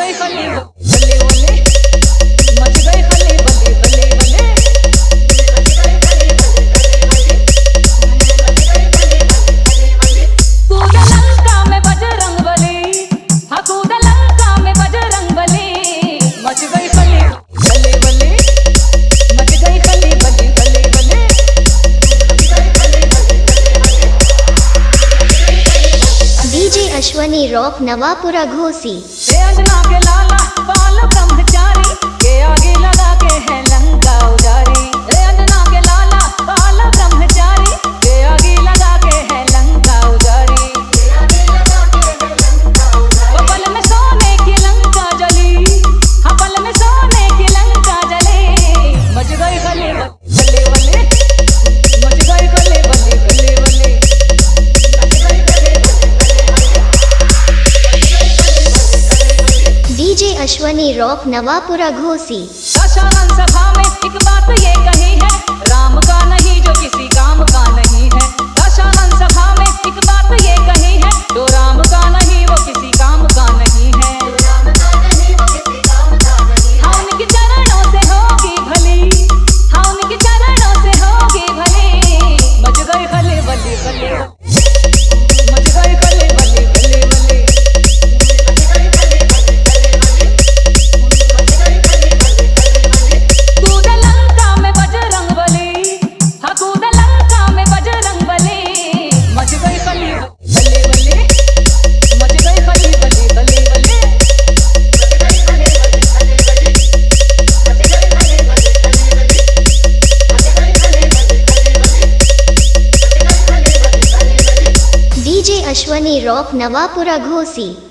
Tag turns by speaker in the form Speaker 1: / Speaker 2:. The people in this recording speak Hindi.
Speaker 1: गई खली बल्ले बल्ले, मच गई खली बल्ले बल्ले बल्ले। कूदा लंका में बजरंग बली, हाँ कूदा लंका में बजरंग बली। मच गई खली बल्ले बल्ले, मच गई खली बल्ले बल्ले बल्ले।
Speaker 2: DJ Ashwani rock Navapura Ghosi.
Speaker 1: अंजना के लाला बाल ब्रह्मचारी, के आगे लगा के है लंका उजारी। अंजना के लाला बाल ब्रह्मचारी, के आगे लगा के है लंका उजारी। पल में सोने की लंका जली, हाँ पल में सोने की लंका जली। मच गई खली बल्ले बल्ले, मच गई खली बल्ले बल्ले बल्ले।
Speaker 2: DJ Ashwani rock Navapura Ghosi.
Speaker 1: दशानन सभा में एक बात ये कही है, राम का नहीं जो किसी काम का नहीं है। दशानन सभा में एक बात ये कही है, जो राम का नहीं वो किसी काम का नहीं है। हाँ उनके चरणों से होगी भली, हाँ उनके चरणों से होगी भली। मच गई खली बल्ले बल्ले, मच गई खली बल्ले बल्ले बल्ले। कूदा लंका में बजरंग बली, हाँ कूदा लंका में बजरंग बली। मच गई खली बल्ले बल्ले, मच गई खली बल्ले बल्ले बल्ले।
Speaker 2: DJ Ashwani rock Navapura Ghosi.